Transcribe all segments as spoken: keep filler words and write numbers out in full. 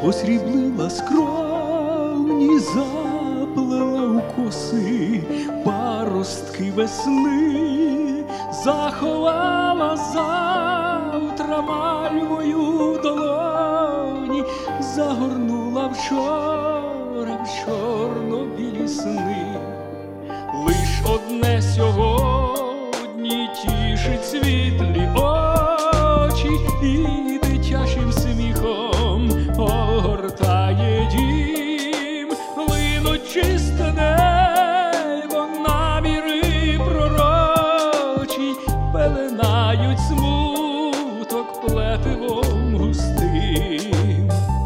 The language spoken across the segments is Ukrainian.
посріблила скроні, заплела у коси паростки весни, заховала завтра мальвою в долоні, загорнула вчора в чорно-білі сни. Лиш одне сьогодні тішить світлі очі і дитячим сміхом огортає дім. Линуть чисте небо, наміри пророчі, пеленають смуток плетивом густим.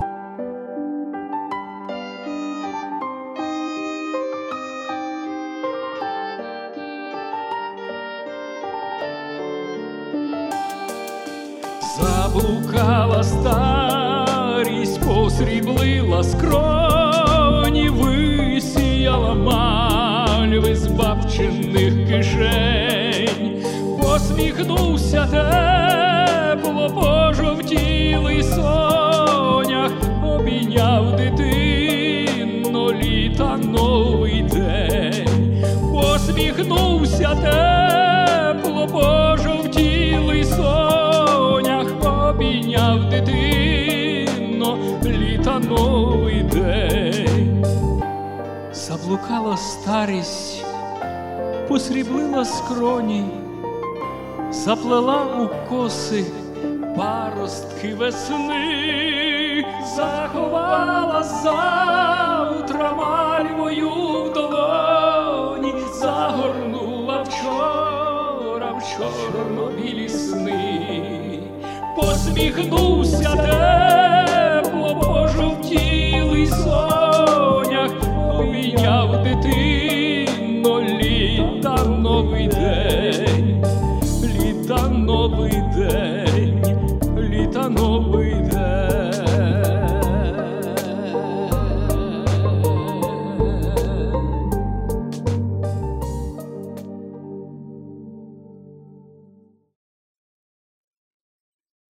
Заблукала старість, посріблила скроні, висіяла мальви з бабчиних кишень. Посміхнувся тепло пожовтілий сонях, обійняв дитину літа новий день. Посміхнувся тепло пожовтілий сонях, обійняв дитино літа новий день. Заблукала старість, посріблила скроні, заплела у коси паростки весни, заховала завтра мальвою в долоні, загорнула вчора в чорно-білі сни. Посміхнувся тепло пожовтілий сонях, обійняв дитино літа новий день.